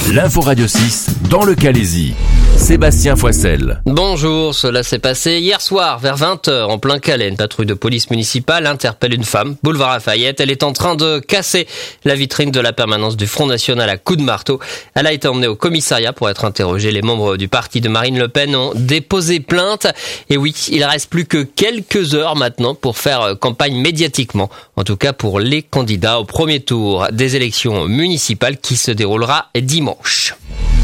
L'info Radio 6 dans le Calaisis. Sébastien Foissel. Bonjour, cela s'est passé hier soir vers 20h en plein Calais. Une patrouille de police municipale interpelle une femme, boulevard Lafayette. Elle est en train de casser la vitrine de la permanence du Front National à coups de marteau. Elle a été emmenée au commissariat pour être interrogée. Les membres du parti de Marine Le Pen ont déposé plainte. Et oui, il reste plus que quelques heures maintenant pour faire campagne médiatiquement. En tout cas pour les candidats au premier tour des élections municipales qui se déroulera dimanche.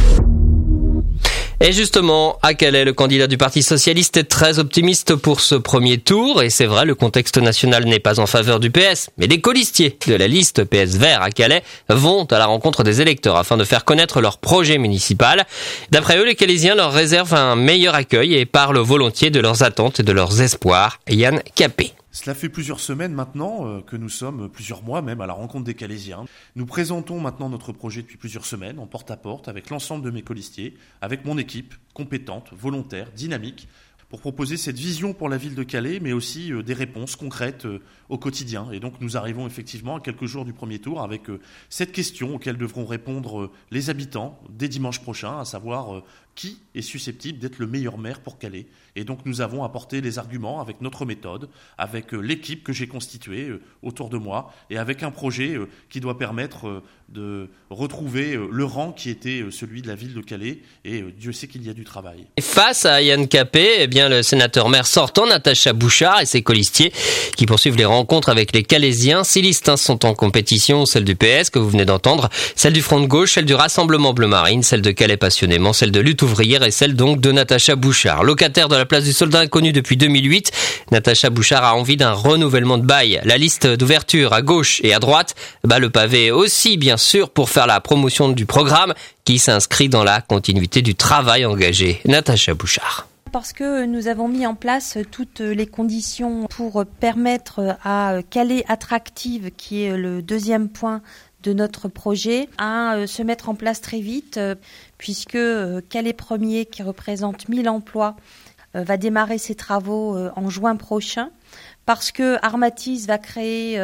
Et justement, à Calais, le candidat du Parti socialiste est très optimiste pour ce premier tour. Et c'est vrai, le contexte national n'est pas en faveur du PS. Mais les colistiers de la liste PS Vert à Calais vont à la rencontre des électeurs afin de faire connaître leur projet municipal. D'après eux, les Calaisiens leur réservent un meilleur accueil et parlent volontiers de leurs attentes et de leurs espoirs. Yann Capet. Cela fait plusieurs semaines maintenant que nous sommes, plusieurs mois même, à la rencontre des Calaisiens. Nous présentons maintenant notre projet depuis plusieurs semaines, en porte-à-porte, avec l'ensemble de mes colistiers, avec mon équipe, compétente, volontaire, dynamique, pour proposer cette vision pour la ville de Calais, mais aussi des réponses concrètes au quotidien. Et donc nous arrivons effectivement à quelques jours du premier tour avec cette question auxquelles devront répondre les habitants dès dimanche prochain, à savoir qui est susceptible d'être le meilleur maire pour Calais. Et donc nous avons apporté les arguments avec notre méthode, avec l'équipe que j'ai constituée autour de moi, et avec un projet qui doit permettre de retrouver le rang qui était celui de la ville de Calais, et Dieu sait qu'il y a du travail. Et face à Yann Capet, le sénateur maire sortant, Natacha Bouchard, et ses colistiers qui poursuivent les rencontres avec les Calaisiens. 6 listes sont en compétition, celle du PS que vous venez d'entendre, celle du Front de Gauche, celle du Rassemblement Bleu Marine, celle de Calais Passionnément, celle de Lutte Ouvrière et celle donc de Natacha Bouchard. Locataire de la place du Soldat Inconnu depuis 2008, Natacha Bouchard a envie d'un renouvellement de bail. La liste d'ouverture à gauche et à droite bat le pavé aussi, bien sûr, pour faire la promotion du programme qui s'inscrit dans la continuité du travail engagé. Natacha Bouchard. Parce que nous avons mis en place toutes les conditions pour permettre à Calais Attractive, qui est le deuxième point de notre projet, à se mettre en place très vite, puisque Calais Premier, qui représente 1000 emplois, va démarrer ses travaux en juin prochain, parce que Armatis va créer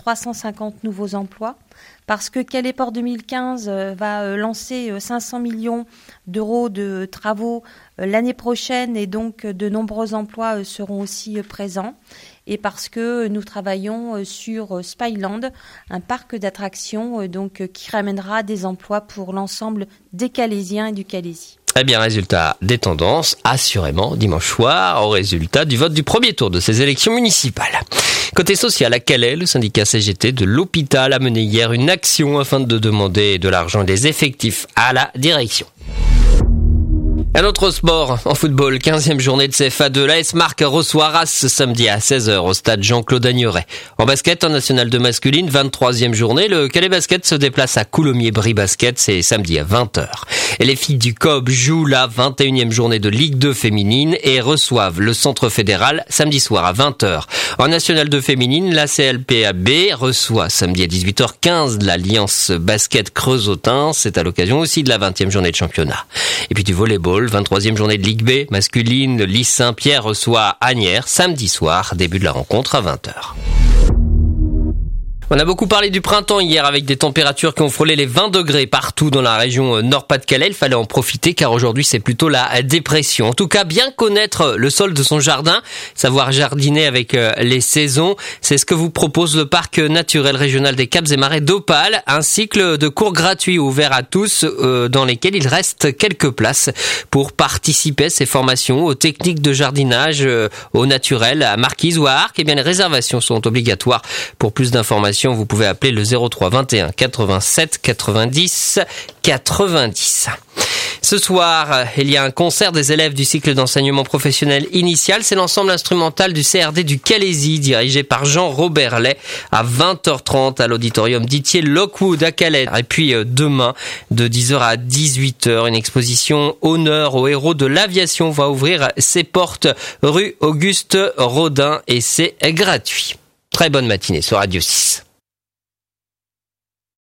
350 nouveaux emplois, parce que Calais Port 2015 va lancer 500 millions d'euros de travaux l'année prochaine, et donc de nombreux emplois seront aussi présents, et parce que nous travaillons sur Spyland, un parc d'attractions qui ramènera des emplois pour l'ensemble des Calaisiens et du Calaisis. Résultat des tendances, assurément, dimanche soir, au résultat du vote du premier tour de ces élections municipales. Côté social, à Calais, le syndicat CGT de l'hôpital a mené hier une action afin de demander de l'argent et des effectifs à la direction. Un autre sport, en football, 15e journée de CFA2, l'AS Marc reçoit Arras ce samedi à 16h au stade Jean-Claude Agnoret. En basket, en National 2 masculine, 23e journée, le Calais Basket se déplace à Coulommiers-Brie Basket, c'est samedi à 20h. Et les filles du COB jouent la 21e journée de Ligue 2 féminine et reçoivent le Centre Fédéral samedi soir à 20h. En National 2 féminine, la CLPAB reçoit samedi à 18h15 l'Alliance Basket Creusottin, c'est à l'occasion aussi de la 20e journée de championnat. Et puis du volleyball, 23e journée de Ligue B masculine, le Lys Saint-Pierre reçoit Asnières samedi soir, début de la rencontre à 20h. On a beaucoup parlé du printemps hier avec des températures qui ont frôlé les 20 degrés partout dans la région Nord-Pas-de-Calais. Il fallait en profiter car aujourd'hui c'est plutôt la dépression. En tout cas, bien connaître le sol de son jardin, savoir jardiner avec les saisons, c'est ce que vous propose le parc naturel régional des Caps et Marais d'Opale. Un cycle de cours gratuits ouvert à tous dans lesquels il reste quelques places pour participer à ces formations aux techniques de jardinage, au naturel, à Marquise ou à Arc. Les réservations sont obligatoires. Pour plus d'informations, vous pouvez appeler le 03 21 87 90 90. Ce soir, il y a un concert des élèves du cycle d'enseignement professionnel initial. C'est l'ensemble instrumental du CRD du Calaisis, dirigé par Jean-Robert Lay, à 20h30 à l'auditorium d'Itier Lockwood à Calais. Et puis demain, de 10h à 18h, une exposition honneur aux héros de l'aviation va ouvrir ses portes rue Auguste Rodin et c'est gratuit. Très bonne matinée sur Radio 6.